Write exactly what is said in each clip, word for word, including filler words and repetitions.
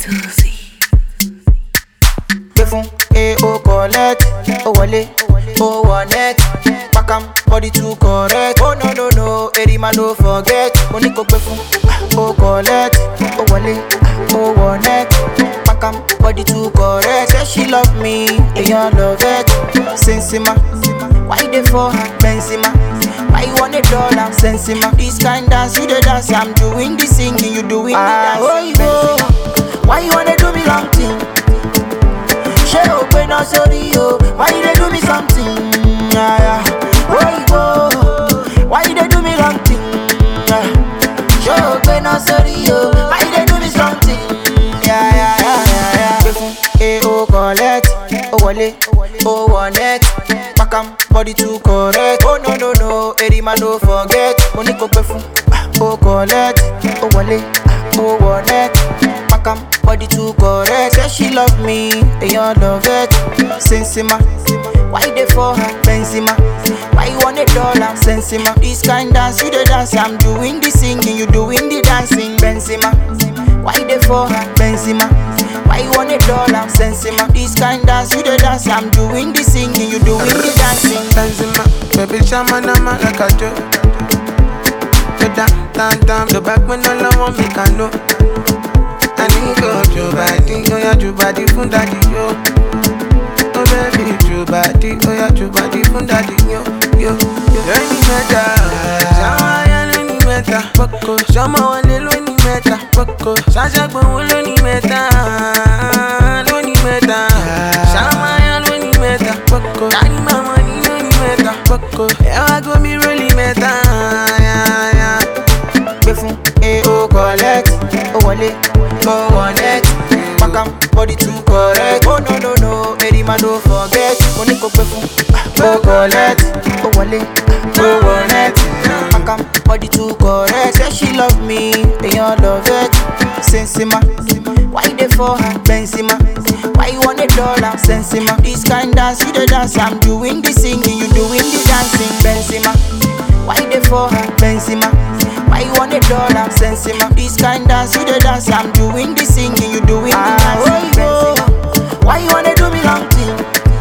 to Z. Kefun, eh, oh, collect, oh, wale, oh, one net, pack am, body too correct. Oh, no, no, no, Eddie man, don't forget. Money go kefun, oh, collect, oh, wale, oh, one net, pack am, body too correct. Say she love me, and you love it. Sensima, why they for her, Benzema? Why you want a dollar, Sensima? This kind dance, you the dance, I'm doing the singing, you doing the dance. Oh, oh, why you wanna do me long thing? She open up, sorry, yo. Why you they do me something? Yeah, yeah. Oh, oh, why you they do me wrong thing? Yeah. She open up, sorry, yo. Why you they do me something? Yeah, yeah, yeah, yeah, yeah. Eh, oh, collect, oh, wale, oh, one net, pack am, body too correct. Oh, no, no, no, Eddie man, don't forget. Money go kefun, oh, collect, oh, wale, oh, one net, pack am, body too correct. Say she love me, and you love it. Sensima, why they for her, Benzema? Why you want a dollar, Sensima? This kind dance, you the dance, I'm doing the singing, you doing the dancing, Benzema. Why they for her, Benzema? Why you want a dollar, Sensima? This kind dance, you the dance, I'm doing the singing, you doing the dancing, Benzema, baby, chama nama like a joke. The damn, damn, damn, the back when all I want me can know. I need go to body, oh yeah, to body from daddy, yo. Oh baby, to body, oh yeah, to body from daddy, yo, yo, yo. Any meta, Shama ya any meta, Boko, Shama wale lo any meta, Boko, Shasha gbo lo any meta, lo any meta, Shama ya lo any meta, Boko, Daddy mama ni lo any meta, Boko, yeah I go me really meta, yeah yeah. Kefun, eh, oh, collect, oh, wale, oh, one net, pack am, body too correct. Oh, no, no, no, Eddie man, don't forget. Money go kefun, oh, collect, oh, wale, oh, one net, pack am, body too correct. Say she love me, and you love it. Sensima, why they for her, Benzema? Why you want a dollar, Sensima? This kind dance, you the dance, I'm doing the singing, you doing the dancing, Benzema. Why they for her, Benzema? Why you want a dollar, Sensima? This kind dance, you the dance, I'm doing the singing, you doing the dancing, Benzema. Why you wanna do me long thing?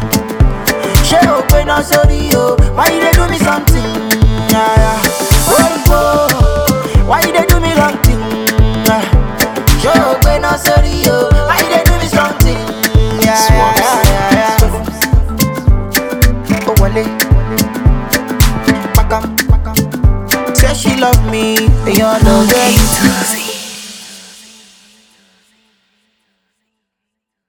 She open up, sorry, yo. Why you they do me something? Yeah, yeah. Oh, oh, why you they do me long thing? Yeah. She open up, sorry, yo. Why you they do me something? Yeah, yeah, yeah, yeah, yeah. Oh, wale, pack am. Say she love me, and you love it.